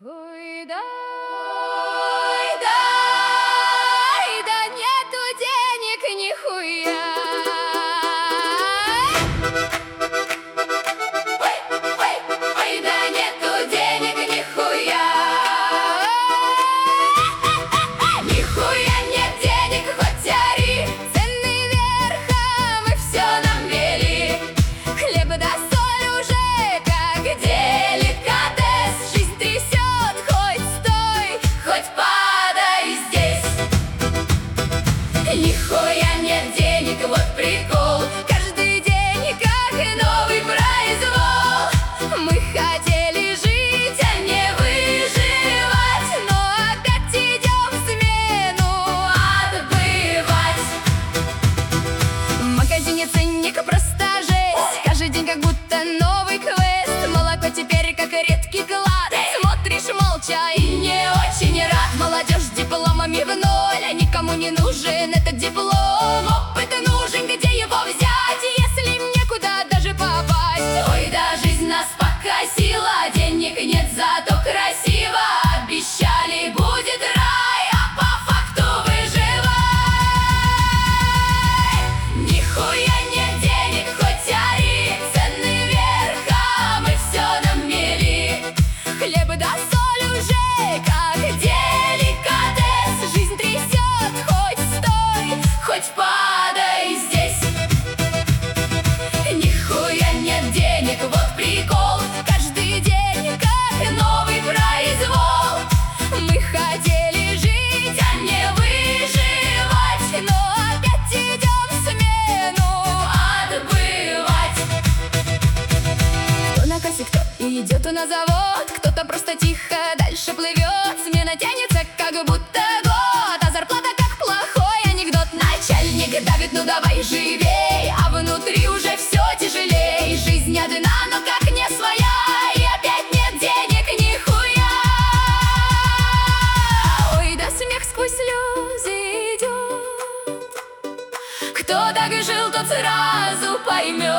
Ой, да нету денег нихуя. Ой, да нету денег нихуя. Нихуя нет денег, хоть ори. Цены вверхом и все нам вели. Хлеб да соль уже как деликатес. Жизнь трясет, хоть стой, хоть падай здесь. Нихуя нет денег, вот прикол. Каждый день как новый произвол. Мы хотели жить, а не выживать, но опять идем смену отбывать. В магазине ценник просто жесть. Каждый день как будто новый квест. Молоко теперь как редкий клад. Смотришь молча и не очень рад. Молодежь с дипломами в ноль, а никому не нужен этот диплом. Опыт нужен, где его взять, если некуда даже попасть? Ой, да жизнь нас покосила, денег нет, зато красиво. Обещали, будет рай, а по факту выживай. Нихуя нет денег, хоть ори. Цены вверхом и все нам мели. Хлеб да соль уже как деликатес. Жизнь трясет, хоть стой, хоть падай здесь. Нихуя нет денег, вот прикол. Каждый день как новый произвол. Мы хотели жить, а не выживать, но опять идем смену отбывать. Кто на кассе, кто идет на завод, кто-то просто тихо дальше плывет. Смена тянется, как будто год, а зарплата как плохой анекдот. Начальник давит, ну давай живей, а внутри уже все тяжелей. Жизнь одна, но как не своя, и опять нет денег нихуя. Ой, да смех сквозь слезы идет. Кто так жил, тот сразу поймет.